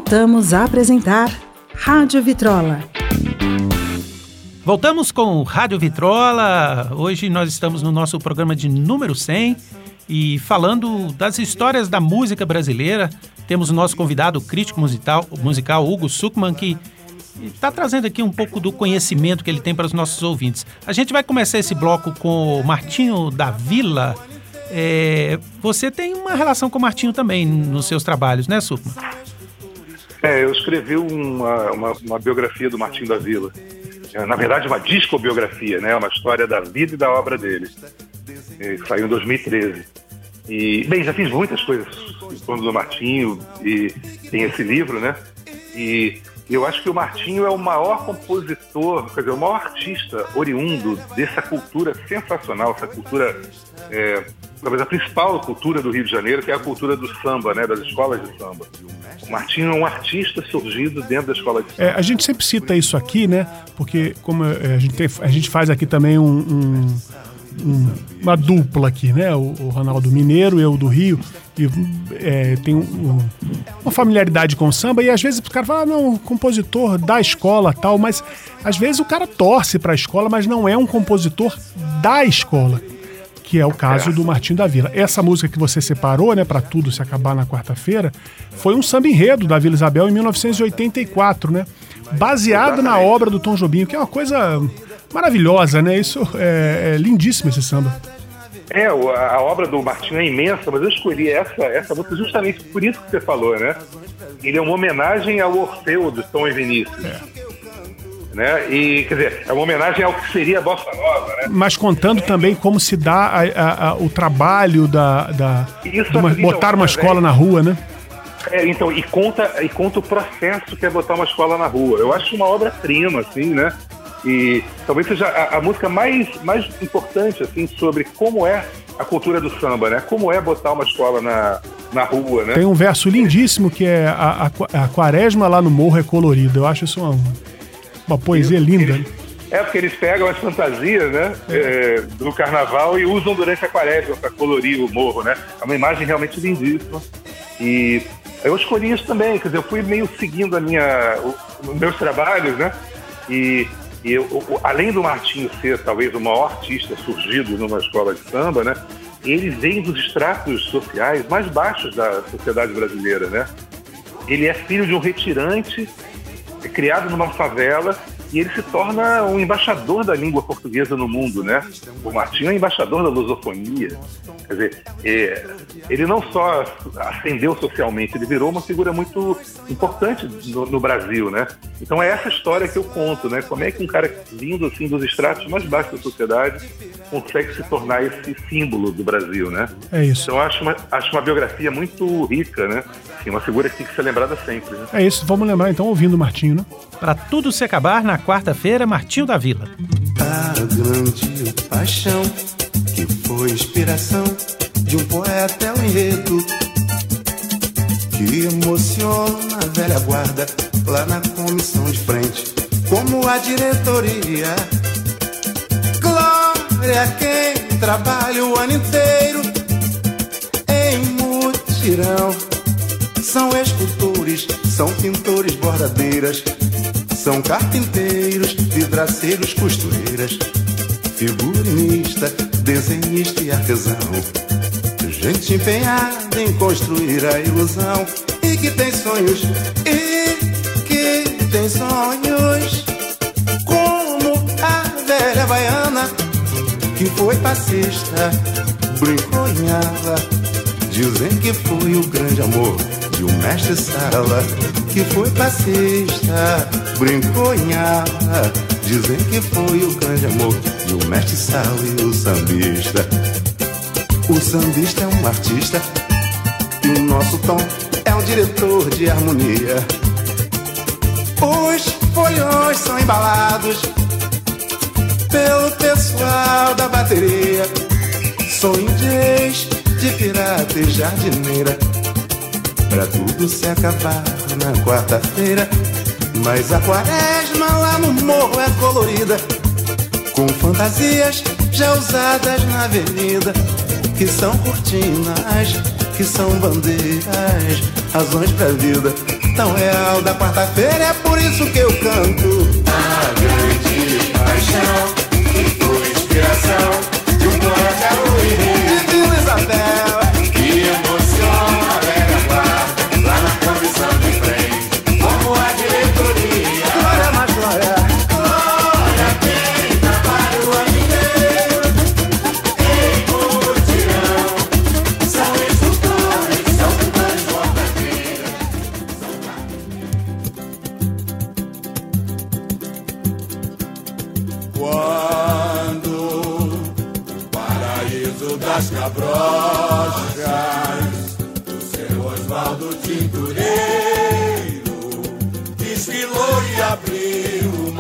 Voltamos a apresentar Rádio Vitrola. Voltamos com Rádio Vitrola. Hoje nós estamos no nosso programa de número 100 e falando das histórias da música brasileira. Temos o nosso convidado, o crítico musical Hugo Sukman, que está trazendo aqui um pouco do conhecimento que ele tem para os nossos ouvintes. A gente vai começar esse bloco com o Martinho da Vila. Você tem uma relação com o Martinho também nos seus trabalhos, né, Sukman? Eu escrevi uma biografia do Martinho da Vila. Na verdade, uma discobiografia, né? Uma história da vida e da obra dele. Saiu em 2013. E, bem, já fiz muitas coisas em torno do Martinho, e tem esse livro, né? E eu acho que o Martinho é o maior compositor, quer dizer, o maior artista oriundo dessa cultura sensacional, essa cultura, talvez a principal cultura do Rio de Janeiro, que é a cultura do samba, né? Das escolas de samba. O Martinho é um artista surgido dentro da escola de samba. A gente sempre cita isso aqui, né? Porque como a gente faz aqui também uma dupla aqui, né? O Ronaldo Mineiro, eu do Rio, e tem uma familiaridade com o samba, e às vezes o cara fala, não, compositor da escola tal, mas às vezes o cara torce para a escola, mas não é um compositor da escola, que é o caso do Martinho da Vila. Essa música que você separou, né, Pra Tudo Se Acabar na Quarta-feira, foi um samba enredo da Vila Isabel em 1984, né? Baseado na obra do Tom Jobim, que é uma coisa maravilhosa, né? Isso é lindíssimo, esse samba. A obra do Martinho é imensa, mas eu escolhi essa música justamente por isso que você falou, né? Ele é uma homenagem ao Orfeu de Tom e Vinícius. Né? E, quer dizer, é uma homenagem ao que seria a Bossa Nova, né? Mas contando também como se dá o trabalho de botar uma escola na rua, né? Então, e conta o processo que é botar uma escola na rua. Eu acho uma obra-prima, assim, né? E talvez seja a música mais importante, assim, sobre como é a cultura do samba, né? Como é botar uma escola na rua, né? Tem um verso lindíssimo que é a quaresma lá no morro é colorida. Eu acho isso uma poesia linda. Porque eles pegam as fantasias, né, do carnaval e usam durante a quaresma para colorir o morro, né? É uma imagem realmente lindíssima. E eu escolhi isso também, quer dizer, eu fui meio seguindo os meus trabalhos, né? E além do Martinho ser talvez o maior artista surgido numa escola de samba, né? Ele vem dos estratos sociais mais baixos da sociedade brasileira, né? Ele é filho de um retirante, criado numa favela, e ele se torna um embaixador da língua portuguesa no mundo, né? O Martinho é embaixador da lusofonia. Quer dizer, ele não só ascendeu socialmente, ele virou uma figura muito importante no Brasil, né? Então é essa história que eu conto, né? Como é que um cara vindo assim dos estratos mais baixos da sociedade consegue se tornar esse símbolo do Brasil, né? É isso. Então eu acho uma biografia muito rica, né? Assim, uma figura que tem que ser lembrada sempre, né? É isso, vamos lembrar então ouvindo o Martinho, né? Pra Tudo Se Acabar na Quarta-feira, Martinho da Vila. A grande paixão que foi inspiração de um poeta é um enredo que emociona a velha guarda lá na comissão de frente, como a diretoria. Glória a quem trabalha o ano inteiro em mutirão. São escultores, são pintores, bordadeiras, são carpinteiros, vidraceiros, costureiras, figurinista, desenhista e artesão. Gente empenhada em construir a ilusão e que tem sonhos, como a velha baiana que foi passista, brincou em ala. Dizem que foi o grande amor de um mestre sala que foi passista, brincou em ala. Dizem que foi o grande amor de um mestre sala e o sambista. O sambista é um artista e o nosso Tom é um diretor de harmonia. Os folhões são embalados pelo pessoal da bateria. Sou indês de pirata e jardineira. Pra tudo se acabar na quarta-feira, mas a quaresma lá no morro é colorida, com fantasias já usadas na avenida, que são cortinas, que são bandeiras, razões pra vida. tão real da quarta-feira, é por isso que eu canto. A grande paixão que foi inspiração de um poeta de Vila Isabel, que emociona a velha guarda lá na comissão de frente, como a diretoria. Glória, mais glória, glória quem trabalha o ano inteiro em mutirão. São instrutores, são cantores de ordem. Quando o paraíso das cabrochas do seu Osvaldo Tintureiro desfilou e abriu o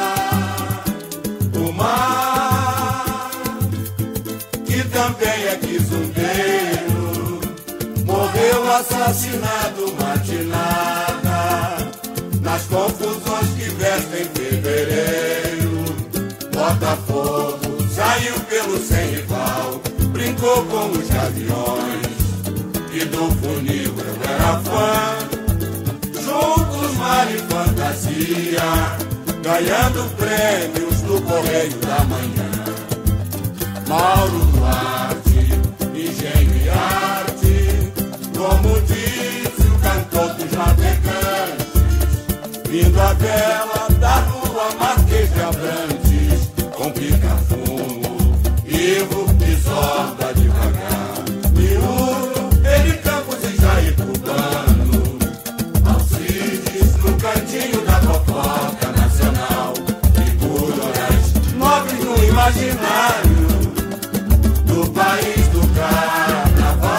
mar que também é quizumbeiro, morreu assassinado matinada nas confusões que vestem fevereiro. Botafogo saiu pelo sem rival, brincou com os gaviões, e do funil eu era fã. Juntos, mar e fantasia, ganhando prêmios no Correio da Manhã. Mauro Duarte, engenho e arte, como disse o cantor dos navegantes, vindo a vela da rua Marquês de Abrantes, com pica-fumo, Ivo desorda devagar, Miúdo, ele Campos e Jair Cubano, Alcides no cantinho da fofoca nacional, figuras nobres no imaginário do país do carnaval,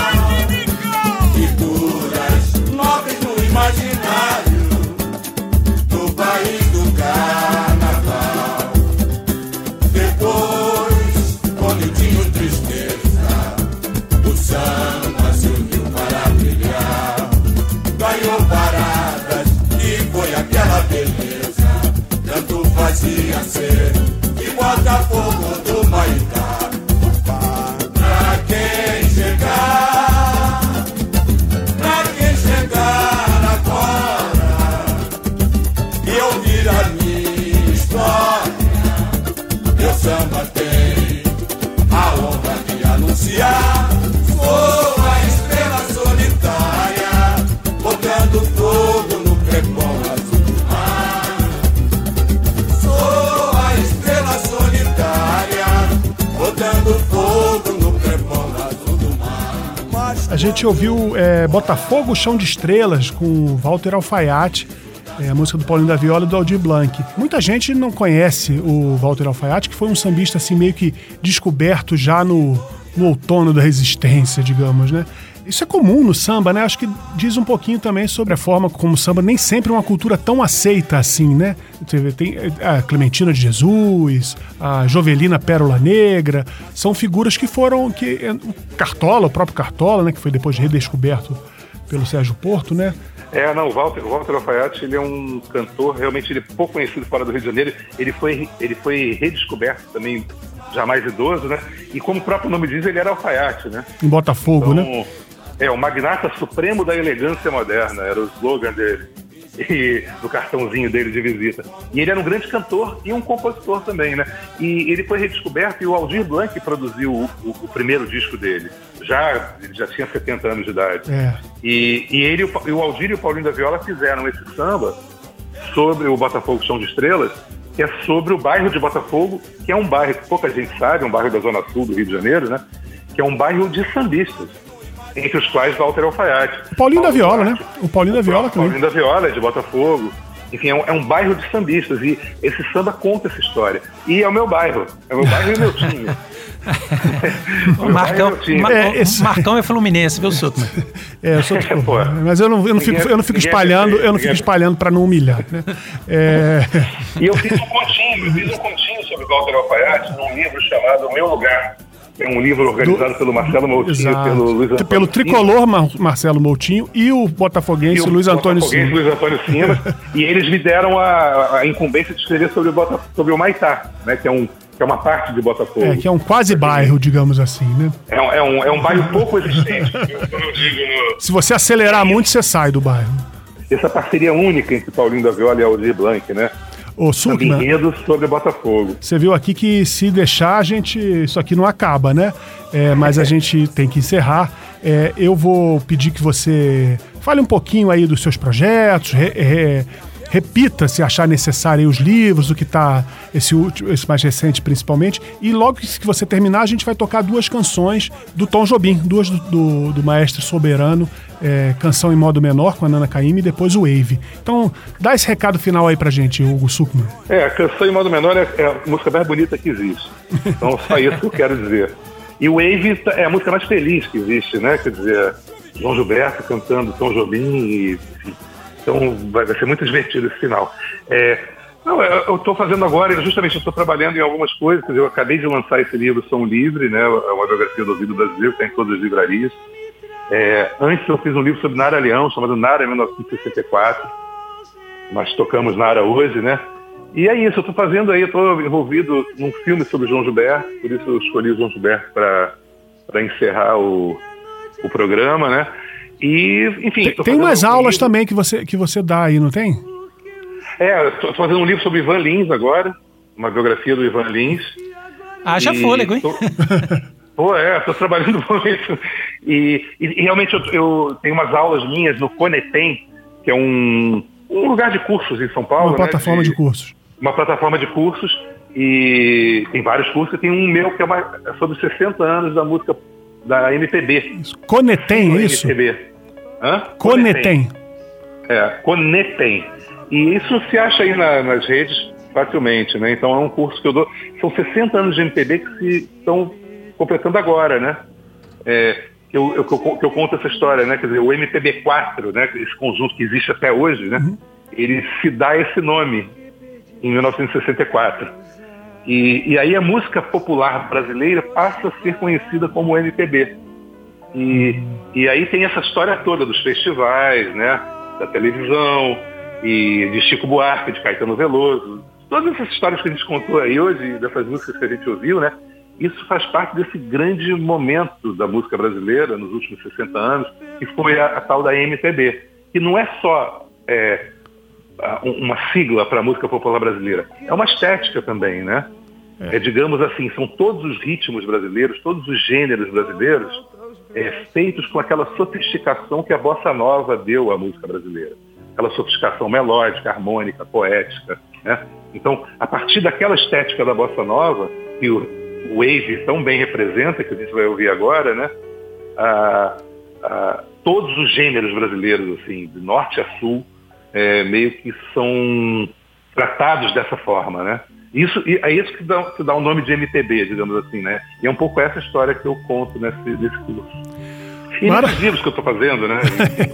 figuras nobres no imaginário do país do carnaval. Depois, com Nildinho Tristeza, o samba se uniu para brilhar, ganhou paradas e foi aquela beleza, tanto fazia ser de Botafogo do Maitá. Pra quem chegar agora e ouvir a minha história, meu samba tem a honra de anunciar. Sou a estrela solitária, botando fogo no crepom azul do mar. Sou a estrela solitária, botando fogo no crepom azul do mar. A gente ouviu Botafogo, Chão de Estrelas, com Walter Alfaiate, a música do Paulinho da Viola e do Aldir Blanc. Muita gente não conhece o Walter Alfaiate, que foi um sambista assim meio que descoberto já no outono da resistência, digamos, né? Isso é comum no samba, né? Acho que diz um pouquinho também sobre a forma como o samba nem sempre é uma cultura tão aceita assim, né? Tem a Clementina de Jesus, a Jovelina Pérola Negra, são figuras que foram... o próprio Cartola, né? Que foi depois redescoberto pelo Sérgio Porto, né? O Walter Alfaiate, ele é um cantor, realmente ele é pouco conhecido fora do Rio de Janeiro, ele foi redescoberto também, já mais idoso, né? E como o próprio nome diz, ele era alfaiate, né? Em Botafogo, então, né? O magnata supremo da elegância moderna, era o slogan dele, e do cartãozinho dele de visita. E ele era um grande cantor e um compositor também, né? E ele foi redescoberto e o Aldir Blanc produziu o primeiro disco dele. Ele já tinha 70 anos de idade. E o Aldir e o Paulinho da Viola fizeram esse samba sobre o Botafogo Chão de Estrelas, que é sobre o bairro de Botafogo, que é um bairro que pouca gente sabe, um bairro da Zona Sul do Rio de Janeiro, né? Que é um bairro de sambistas, entre os quais Walter Alfaiate. O Paulinho da Viola, né? O Paulinho da Viola também. O Paulinho da Viola é de Botafogo. Enfim, é um bairro de sambistas e esse samba conta essa história. E é o meu bairro. É o meu bairro e o meu time. Marcão é fluminense, viu, Sutman? Eu sou mas eu não fico espalhando para não humilhar, né? E eu fiz um continho sobre Walter Alfaiate num livro chamado O Meu Lugar. É um livro organizado pelo Marcelo Moutinho e pelo Luiz Antônio pelo tricolor Marcelo Moutinho e o botafoguense Luiz Antônio Simas. E eles me deram a incumbência de escrever sobre o Maitá, né, que é uma parte de Botafogo. Que é um quase bairro, digamos assim, né? É um bairro pouco existente. Se você acelerar muito, você sai do bairro. essa parceria única entre Paulinho da Viola e Aldir Blanc, né? Ô, Sukma, enredo sobre Botafogo. você viu aqui que se deixar, isso aqui não acaba, né? Mas a gente tem que encerrar. Eu vou pedir que você fale um pouquinho aí dos seus projetos, repita, se achar necessário, aí, os livros, o que tá, esse mais recente principalmente. E logo que você terminar, a gente vai tocar 2 canções do Tom Jobim, 2 do Maestro Soberano, Canção em Modo Menor, com a Nana Caymmi, e depois o Wave. Então, dá esse recado final aí pra gente, Hugo Sukma. A Canção em Modo Menor é a música mais bonita que existe. Então, só isso que eu quero dizer. E o Wave é a música mais feliz que existe, né? Quer dizer, João Gilberto cantando Tom Jobim, enfim. Então vai ser muito divertido esse final. Eu estou fazendo agora, justamente eu estou trabalhando em algumas coisas. Eu acabei de lançar esse livro Som Livre, né? É uma biografia do ouvido brasileiro, que está em todas as livrarias. Antes eu fiz um livro sobre Nara Leão, chamado Nara 1964. Nós tocamos Nara hoje, né? E é isso, eu estou fazendo aí, estou envolvido num filme sobre João Gilberto, por isso eu escolhi o João Gilberto para encerrar o programa, né? E, enfim... Tem umas aulas também que você dá aí, não tem? Estou fazendo um livro sobre Ivan Lins agora, uma biografia do Ivan Lins. Haja fôlego, hein? Estou trabalhando com isso. E realmente eu tenho umas aulas minhas no Conetem, que é um lugar de cursos em São Paulo. Uma plataforma de cursos. Uma plataforma de cursos, e tem vários cursos. Tem um meu que é sobre 60 anos da música da MPB. Conetem, isso? MPB. Hã? Conetem. Conetem. E isso se acha aí nas redes facilmente, né? Então é um curso que eu dou. São 60 anos de MPB que se estão completando agora, né? Eu conto essa história, né? Quer dizer, o MPB4, né? Esse conjunto que existe até hoje, né? Ele se dá esse nome em 1964. E aí a música popular brasileira passa a ser conhecida como MPB. E aí tem essa história toda dos festivais, né? Da televisão, e de Chico Buarque, de Caetano Veloso. Todas essas histórias que a gente contou aí hoje, dessas músicas que a gente ouviu, né? Isso faz parte desse grande momento da música brasileira nos últimos 60 anos, que foi a tal da MPB, que não é só uma sigla para a música popular brasileira, é uma estética também, né? Digamos assim, são todos os ritmos brasileiros, todos os gêneros brasileiros feitos com aquela sofisticação que a bossa nova deu à música brasileira. Aquela sofisticação melódica, harmônica, poética, né? Então, a partir daquela estética da bossa nova, que o Wave tão bem representa, que a gente vai ouvir agora, né? Todos os gêneros brasileiros, assim, de norte a sul, meio que são tratados dessa forma, né? É isso que dá o nome de MPB, digamos assim, né? E é um pouco essa história que eu conto nesse curso. E nesses livros que eu estou fazendo, né?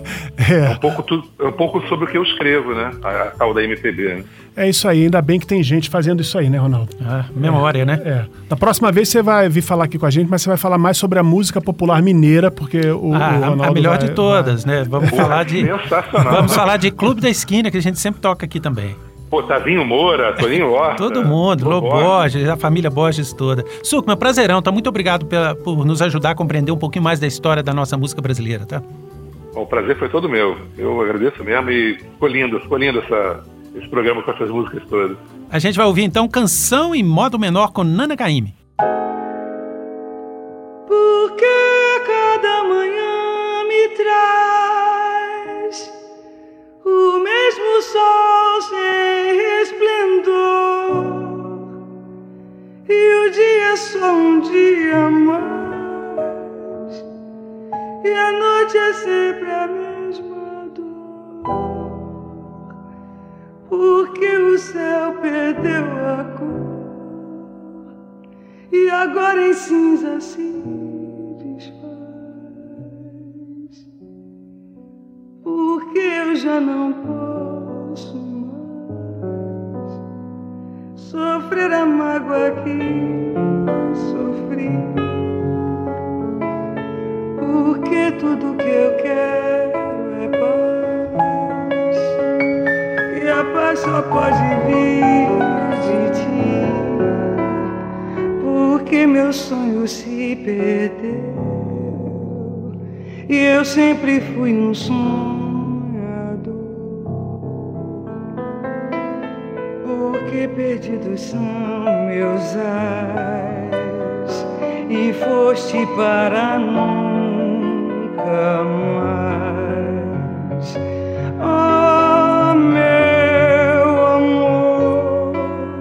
É um pouco sobre o que eu escrevo, né? A tal da MPB, né? É isso aí, ainda bem que tem gente fazendo isso aí, né, Ronaldo? Memória, né? Da próxima vez você vai vir falar aqui com a gente, mas você vai falar mais sobre a música popular mineira, porque o Ronaldo a melhor de todas, né? Vamos falar de Clube da Esquina, que a gente sempre toca aqui também. Tavinho Moura, Toninho Horta. Todo mundo, Lobo Borges, a família Borges toda. Sukma, prazerão, tá? Muito obrigado por nos ajudar a compreender um pouquinho mais da história da nossa música brasileira, tá? O prazer foi todo meu. Eu agradeço mesmo e ficou lindo esse programa com essas músicas todas. A gente vai ouvir então Canção em Modo Menor com Nana Caymmi. Porque cada manhã me traz o mesmo sol sem esplendor, e o dia é só um dia mais, e a noite é sempre a mesma dor, porque o céu perdeu a cor e agora em cinza se desfaz, porque eu já não posso mais sofrer a mágoa que sofri, porque tudo que eu quero é paz, e a paz só pode vir de ti, porque meu sonho se perdeu e eu sempre fui um sonhador. porque perdidos são meus ais e foste para nunca mais. Oh, meu amor,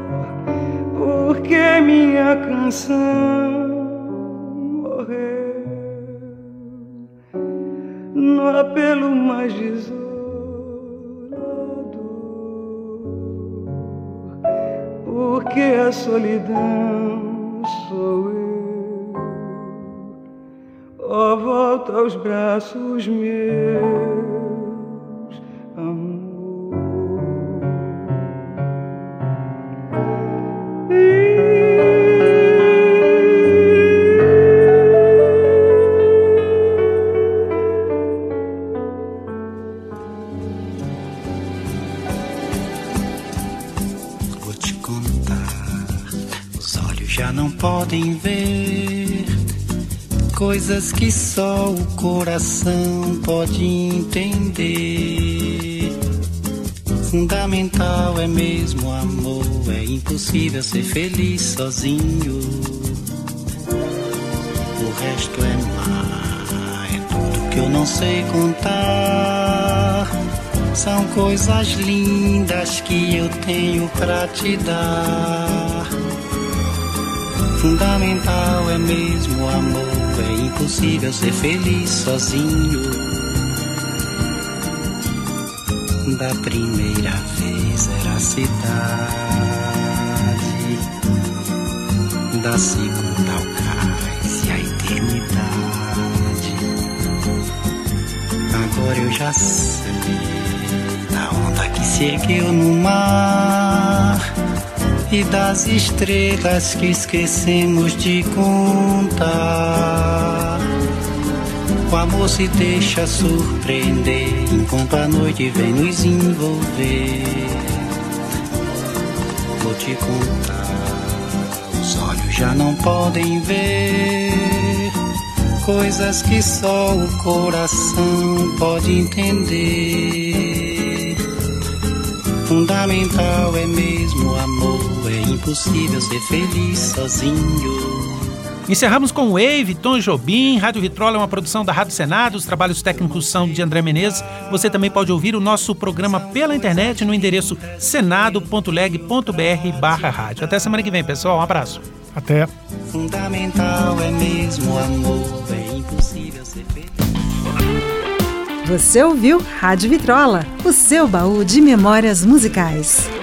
porque minha canção morreu no apelo mais desolador, porque a solidão sou eu. Oh, volta aos braços meus, amor. Vou te contar, os olhos já não podem ver coisas que só o coração pode entender. Fundamental é mesmo o amor, é impossível ser feliz sozinho. O resto é mar, é tudo que eu não sei contar. São coisas lindas que eu tenho pra te dar. Fundamental é mesmo o amor, é impossível ser feliz sozinho. Da primeira vez era a cidade, da segunda ao cais e a eternidade. Agora eu já sei da onda que se ergueu no mar e das estrelas que esquecemos de contar. O amor se deixa surpreender enquanto a noite vem nos envolver. Vou te contar, os olhos já não podem ver coisas que só o coração pode entender. Fundamental é mesmo o amor, é impossível ser feliz sozinho. Encerramos com Wave, Tom Jobim. Rádio Vitrola é uma produção da Rádio Senado. Os trabalhos técnicos são de André Menezes. Você também pode ouvir o nosso programa pela internet no endereço senado.leg.br/rádio. Até semana que vem, pessoal. Um abraço. Até. Fundamental é mesmo o amor, é impossível ser feliz. Você ouviu Rádio Vitrola, o seu baú de memórias musicais.